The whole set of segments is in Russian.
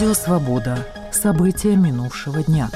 Радио «Свобода». События минувшего дня.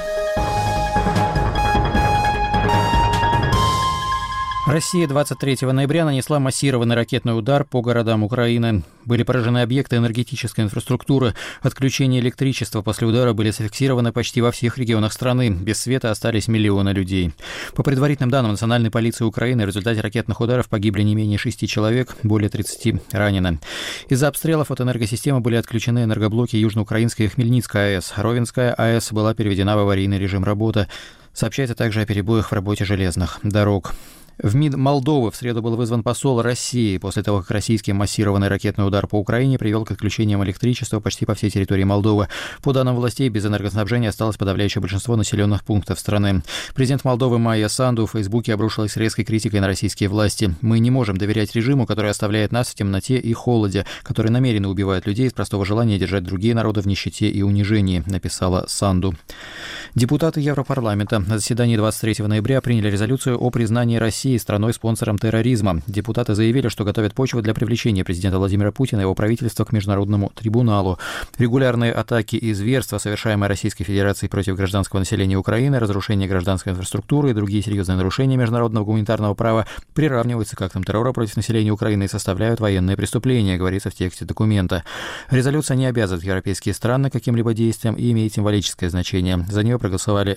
Россия 23 ноября нанесла массированный ракетный удар по городам Украины. Были поражены объекты энергетической инфраструктуры. Отключение электричества после удара были зафиксированы почти во всех регионах страны. Без света остались миллионы людей. По предварительным данным Национальной полиции Украины, в результате ракетных ударов погибли не менее 6 человек, более 30 ранено. Из-за обстрелов от энергосистемы были отключены энергоблоки Южноукраинской и Хмельницкой АЭС. Ровенская АЭС была переведена в аварийный режим работы. Сообщается также о перебоях в работе железных дорог. В МИД Молдовы в среду был вызван посол России после того, как российский массированный ракетный удар по Украине привел к отключениям электричества почти по всей территории Молдовы. По данным властей, без энергоснабжения осталось подавляющее большинство населенных пунктов страны. Президент Молдовы Майя Санду в Фейсбуке обрушилась с резкой критикой на российские власти. «Мы не можем доверять режиму, который оставляет нас в темноте и холоде, который намеренно убивает людей из простого желания держать другие народы в нищете и унижении», написала Санду. Депутаты Европарламента на заседании 23 ноября приняли резолюцию о признании России страной-спонсором терроризма. Депутаты заявили, что готовят почву для привлечения президента Владимира Путина и его правительства к Международному трибуналу. Регулярные атаки и зверства, совершаемые Российской Федерацией против гражданского населения Украины, разрушение гражданской инфраструктуры и другие серьезные нарушения международного гуманитарного права приравниваются к актам террора против населения Украины и составляют военные преступления, говорится в тексте документа. Резолюция не обязывает европейские страны к каким-либо действиям и имеет символическое значение. За нее проголосовали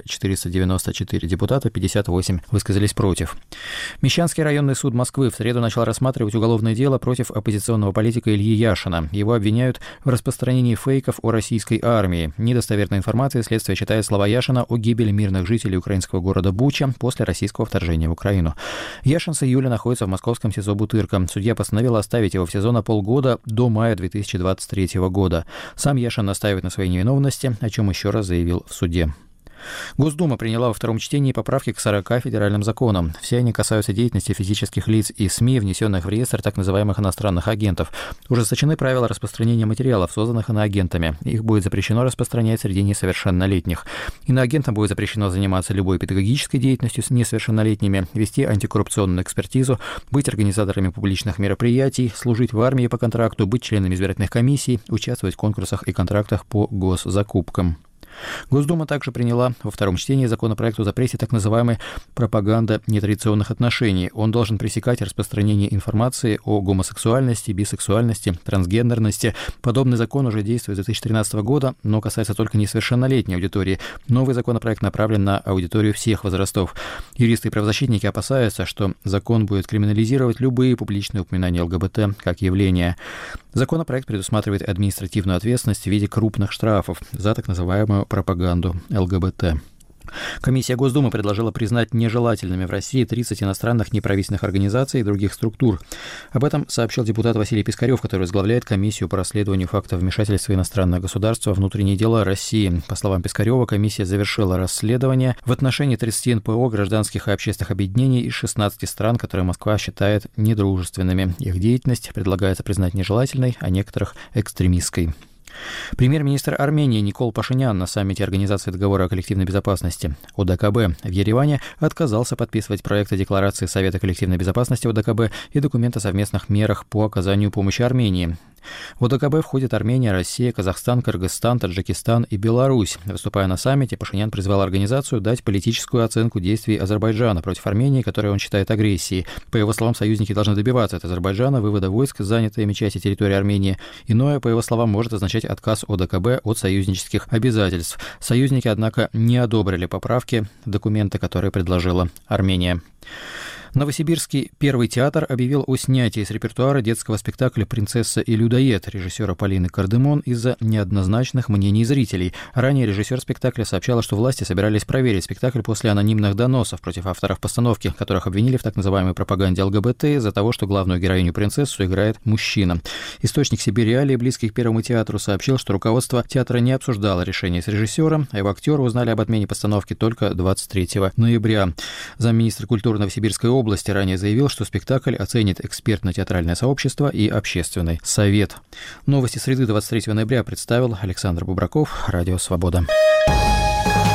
494 депутата, 58 высказались против. Мещанский районный суд Москвы в среду начал рассматривать уголовное дело против оппозиционного политика Ильи Яшина. Его обвиняют в распространении фейков о российской армии. Недостоверной информации следствие считает слова Яшина о гибели мирных жителей украинского города Буча после российского вторжения в Украину. Яшин с июля находится в московском СИЗО Бутырка. Судья постановил оставить его в СИЗО на полгода до мая 2023 года. Сам Яшин настаивает на своей невиновности, о чем еще раз заявил в суде. Госдума приняла во втором чтении поправки к 40 федеральным законам. Все они касаются деятельности физических лиц и СМИ, внесенных в реестр так называемых иностранных агентов. Ужесточены правила распространения материалов, созданных иноагентами. Их будет запрещено распространять среди несовершеннолетних. Иноагентам будет запрещено заниматься любой педагогической деятельностью с несовершеннолетними, вести антикоррупционную экспертизу, быть организаторами публичных мероприятий, служить в армии по контракту, быть членами избирательных комиссий, участвовать в конкурсах и контрактах по госзакупкам. Госдума также приняла во втором чтении законопроект о запрете так называемой пропаганды нетрадиционных отношений. Он должен пресекать распространение информации о гомосексуальности, бисексуальности, трансгендерности. Подобный закон уже действует с 2013 года, но касается только несовершеннолетней аудитории. Новый законопроект направлен на аудиторию всех возрастов. Юристы и правозащитники опасаются, что закон будет криминализировать любые публичные упоминания ЛГБТ как явления. Законопроект предусматривает административную ответственность в виде крупных штрафов за так называемую пропаганду ЛГБТ. Комиссия Госдумы предложила признать нежелательными в России 30 иностранных неправительственных организаций и других структур. Об этом сообщил депутат Василий Пискарев, который возглавляет комиссию по расследованию фактов вмешательства иностранных государств во внутренние дела России. По словам Пискарева, комиссия завершила расследование в отношении 30 НПО, гражданских и общественных объединений из 16 стран, которые Москва считает недружественными. Их деятельность предлагается признать нежелательной, а некоторых – экстремистской. Премьер-министр Армении Никол Пашинян на саммите Организации договора о коллективной безопасности ОДКБ в Ереване отказался подписывать проекты декларации Совета коллективной безопасности ОДКБ и документ о совместных мерах по оказанию помощи Армении. В ОДКБ входят Армения, Россия, Казахстан, Кыргызстан, Таджикистан и Беларусь. Выступая на саммите, Пашинян призвал организацию дать политическую оценку действий Азербайджана против Армении, которую он считает агрессией. По его словам, союзники должны добиваться от Азербайджана вывода войск с занятой ими части территории Армении. Иное, по его словам, может означать отказ ОДКБ от союзнических обязательств. Союзники, однако, не одобрили поправки документа, которые предложила Армения. Новосибирский Первый театр объявил о снятии с репертуара детского спектакля «Принцесса и людоед» режиссера Полины Кардемон из-за неоднозначных мнений зрителей. Ранее режиссер спектакля сообщала, что власти собирались проверить спектакль после анонимных доносов против авторов постановки, которых обвинили в так называемой пропаганде ЛГБТ из-за того, что главную героиню принцессу играет мужчина. Источник «Сибириалии», близкий к Первому театру, сообщил, что руководство театра не обсуждало решение с режиссером, а его актеры узнали об отмене постановки только 23 ноября. Замминистра культуры Новосибирской области ранее заявил, что спектакль оценит экспертно-театральное сообщество и общественный совет. Новости среды 23 ноября представил Александр Бубраков, Радио «Свобода».